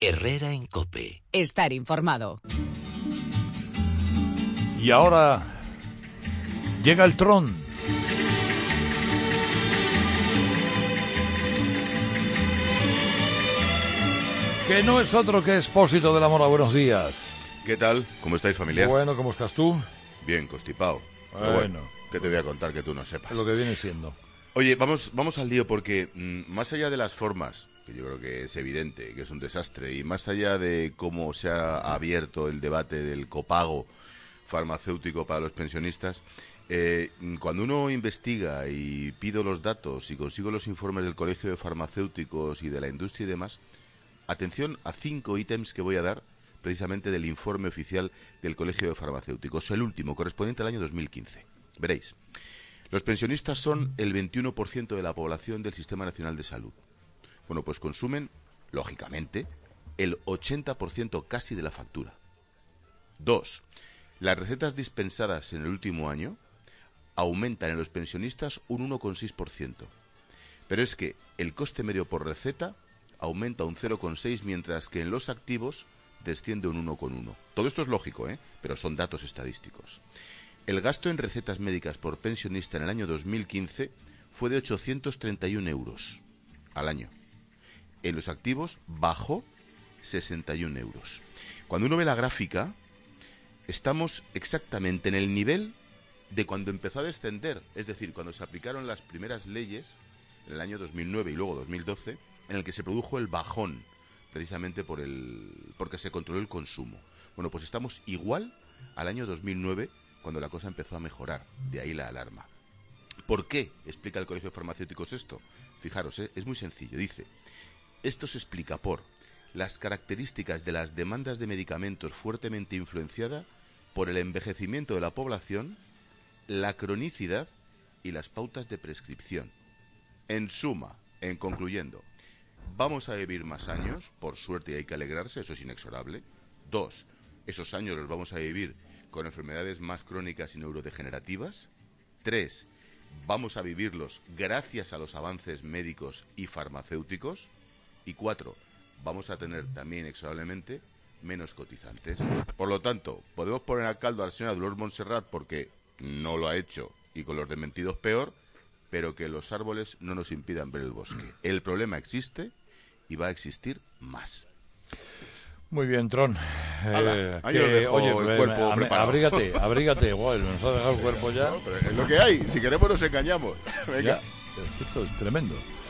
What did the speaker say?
Herrera en COPE. Estar informado. Y ahora llega el Tron. Que no es otro que Expósito de la Mora. Buenos días. ¿Qué tal? ¿Cómo estáis, familia? Bueno, ¿cómo estás tú? Bien, constipado. Bueno. ¿Qué te voy a contar que tú no sepas? Es lo que viene siendo. Oye, vamos al lío porque más allá de las formas, que yo creo que es evidente, que es un desastre, y más allá de cómo se ha abierto el debate del copago farmacéutico para los pensionistas, cuando uno investiga y pido los datos y consigo los informes del Colegio de Farmacéuticos y de la industria y demás, atención a 5 ítems que voy a dar precisamente del informe oficial del Colegio de Farmacéuticos, el último, correspondiente al año 2015. Veréis, los pensionistas son el 21% de la población del Sistema Nacional de Salud. Bueno, pues consumen, lógicamente, el 80% casi de la factura. 2. Las recetas dispensadas en el último año aumentan en los pensionistas un 1,6%. Pero es que el coste medio por receta aumenta un 0,6%, mientras que en los activos desciende un 1,1%. Todo esto es lógico, pero son datos estadísticos. El gasto en recetas médicas por pensionista en el año 2015 fue de 831 euros al año. En los activos bajó 61 euros. Cuando uno ve la gráfica, estamos exactamente en el nivel de cuando empezó a descender, es decir, cuando se aplicaron las primeras leyes en el año 2009 y luego 2012, en el que se produjo el bajón, precisamente porque se controló el consumo. Bueno, pues estamos igual al año 2009, cuando la cosa empezó a mejorar. De ahí la alarma. ¿Por qué explica el Colegio de Farmacéuticos esto? Fijaros, es muy sencillo. Dice, esto se explica por las características de las demandas de medicamentos fuertemente influenciada por el envejecimiento de la población, la cronicidad y las pautas de prescripción. En suma, concluyendo, vamos a vivir más años, por suerte, y hay que alegrarse, eso es inexorable. 2, esos años los vamos a vivir con enfermedades más crónicas y neurodegenerativas. 3, vamos a vivirlos gracias a los avances médicos y farmacéuticos. Y 4, vamos a tener también inexorablemente menos cotizantes. Por lo tanto, podemos poner a caldo al señor Dolors Montserrat porque no lo ha hecho y con los desmentidos peor, pero que los árboles no nos impidan ver el bosque. El problema existe y va a existir más. Muy bien, Tron. Oye, el cuerpo preparado. Abrígate. Bueno, nos ha dejado el cuerpo ya. No, pero es lo que hay. Si queremos nos engañamos. Venga. Ya, esto es tremendo.